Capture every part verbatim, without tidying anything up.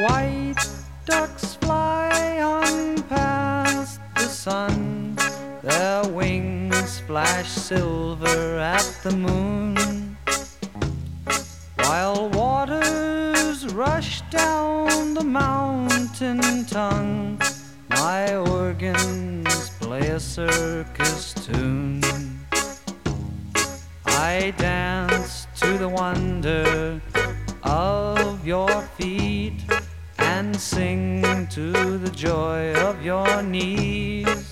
White ducks fly on past the sun, their wings flash silver at the moon, while waters rush down the mountain tongue. My organs play a circus tune. I dance to the wonder of your feet and sing to the joy of your knees.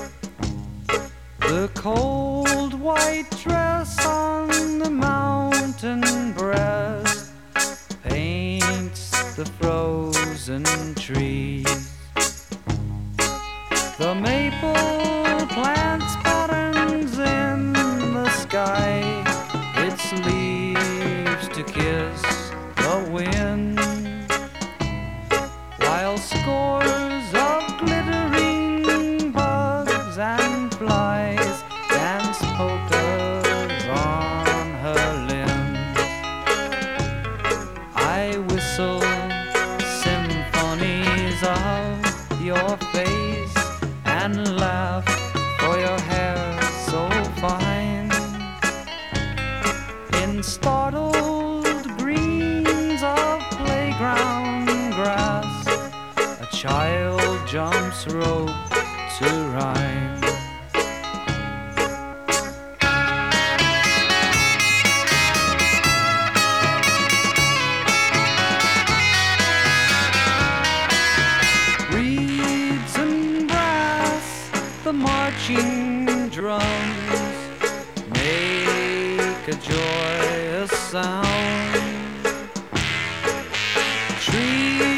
The cold white dress on the mountain breast paints the frozen trees. The maple plants patterns in the sky, its leaves to kiss the wind, while scores of glittering bugs and flies dance polkas on her limbs. I whistle symphonies of your face and laugh for your hair so fine. In startled greens of playground grass, a child jumps rope to rhyme. Reeds and brass, the marching drums make a joyous sound. Trees